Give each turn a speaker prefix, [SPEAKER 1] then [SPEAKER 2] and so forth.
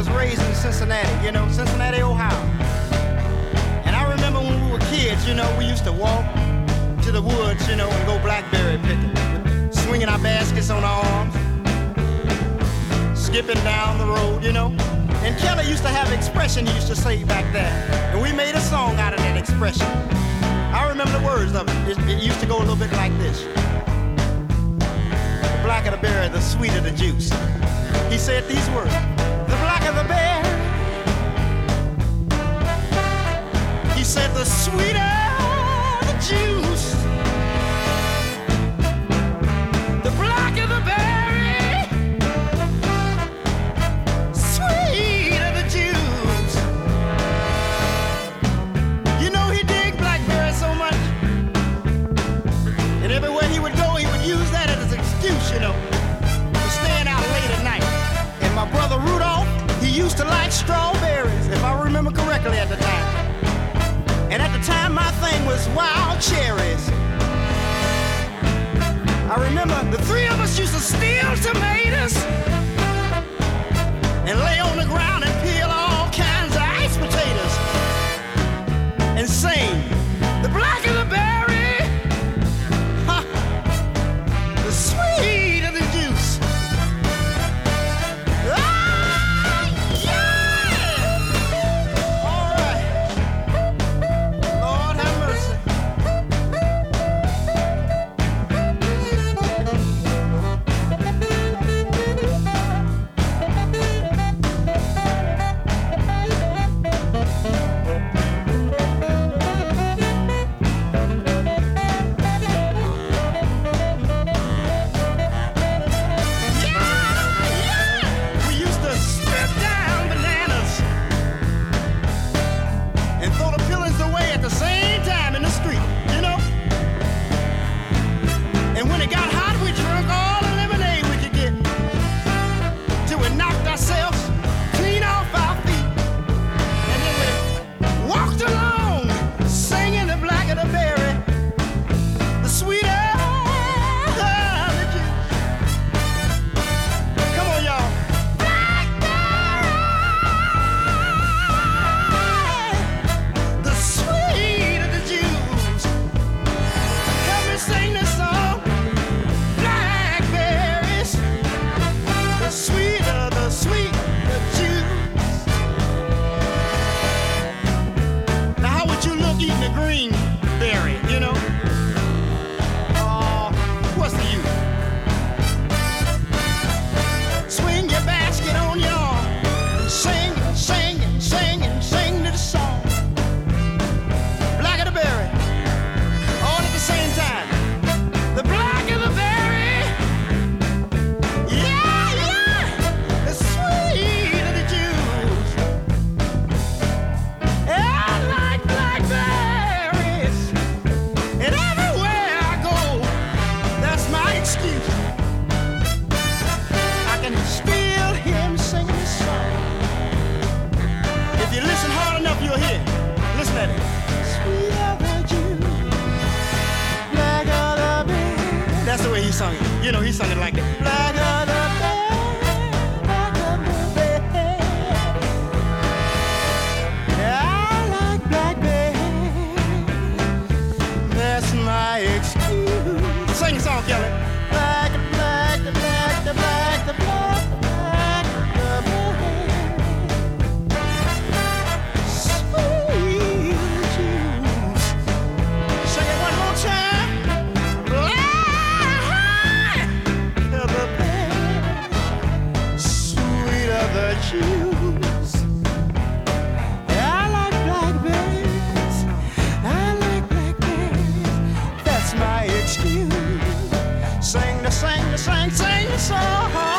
[SPEAKER 1] was raised in Cincinnati, Cincinnati, Ohio. And I remember when we were kids, we used to walk to the woods, and go blackberry picking, swinging our baskets on our arms, skipping down the road, And Kelly used to have an expression he used to say back there, and we made a song out of that expression. I remember the words of it. It used to go a little bit like this. The blacker the berry, the sweeter the juice. He said these words. The blacker the berry. He said the sweeter the juice. The blacker the berry, sweeter the juice. He dig blackberry so much. And everywhere he would go, he would use that as an excuse, for staying out late at night. And my brother Rudolph, he used to like strawberries, if I remember correctly at the time. And at the time, my thing was wild cherries. I remember the three of us used to steal tomatoes and lay on the ground and peel all kinds of ice potatoes and sing, the blacker the berry, the sweeter the juice. Ah, yeah! All right. Lord have mercy. That's the way he sung it. He sung it like that. Black of the berry, black of the berry. I like blackberry. That's my excuse. Sing the song, Kelly. Black, black, the black, the black, the black, the black, the berry. Sweet juice. Sing it one more time. The juice. I like blackberries. I like blackberries. That's my excuse. Sing the song.